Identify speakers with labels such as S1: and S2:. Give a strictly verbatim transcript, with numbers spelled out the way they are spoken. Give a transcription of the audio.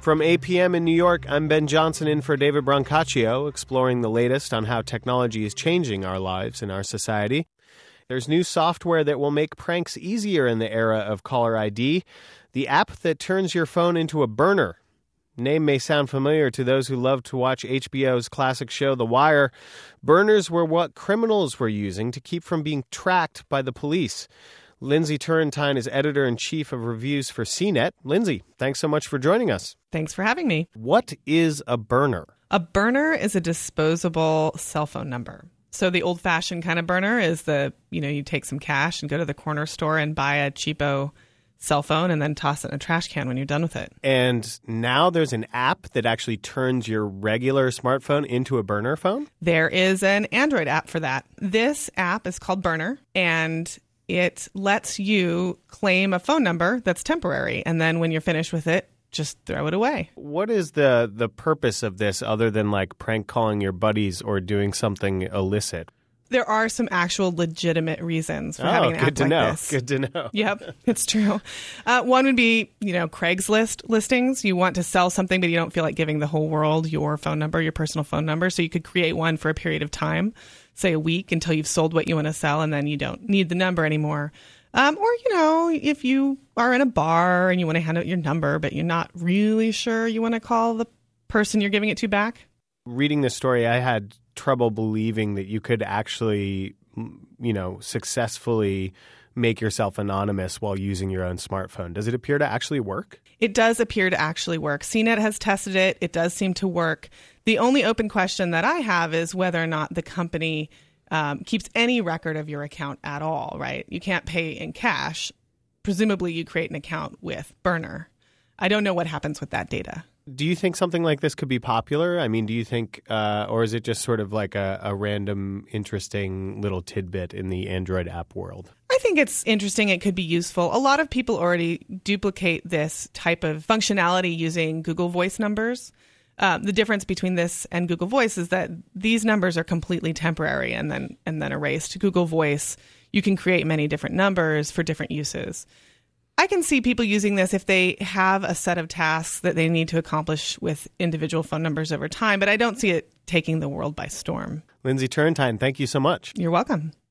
S1: From eight p.m. in New York, I'm Ben Johnson in for David Brancaccio, exploring the latest on how technology is changing our lives and our society. There's new software that will make pranks easier in the era of caller I D, the app that turns your phone into a burner. Name may sound familiar to those who love to watch H B O's classic show The Wire. Burners were what criminals were using to keep from being tracked by the police. Lindsay Turrentine is editor-in-chief of reviews for C net. Lindsay, thanks so much for joining us.
S2: Thanks for having me.
S1: What is a burner?
S2: A burner is a disposable cell phone number. So the old-fashioned kind of burner is the, you know, you take some cash and go to the corner store and buy a cheapo cell phone and then toss it in a trash can when you're done with it.
S1: And now there's an app that actually turns your regular smartphone into a burner phone?
S2: There is an Android app for that. This app is called Burner, and it lets you claim a phone number that's temporary. And then when you're finished with it, just throw it away.
S1: What is the, the purpose of this other than like prank calling your buddies or doing something illicit?
S2: There are some actual legitimate reasons for
S1: oh,
S2: having an app
S1: good to
S2: like
S1: know.
S2: this.
S1: Good to know.
S2: Yep, it's true. Uh, one would be, you know, Craigslist listings. You want to sell something, but you don't feel like giving the whole world your phone number, your personal phone number. So you could create one for a period of time, say a week, until you've sold what you want to sell, and then you don't need the number anymore. Um, or, you know, if you are in a bar and you want to hand out your number, but you're not really sure you want to call the person you're giving it to back.
S1: Reading this story, I had trouble believing that you could actually, you know, successfully make yourself anonymous while using your own smartphone. Does it appear to actually work?
S2: It does appear to actually work. C net has tested it. It does seem to work. The only open question that I have is whether or not the company um, keeps any record of your account at all, right? You can't pay in cash. Presumably you create an account with Burner. I don't know what happens with that data.
S1: Do you think something like this could be popular? I mean, do you think, uh, or is it just sort of like a, a random, interesting little tidbit in the Android app world?
S2: I think it's interesting. It could be useful. A lot of people already duplicate this type of functionality using Google Voice numbers. Um, the difference between this and Google Voice is that these numbers are completely temporary and then and then erased. Google Voice, you can create many different numbers for different uses. I can see people using this if they have a set of tasks that they need to accomplish with individual phone numbers over time, but I don't see it taking the world by storm.
S1: Lindsay Turrentine, thank you so much.
S2: You're welcome.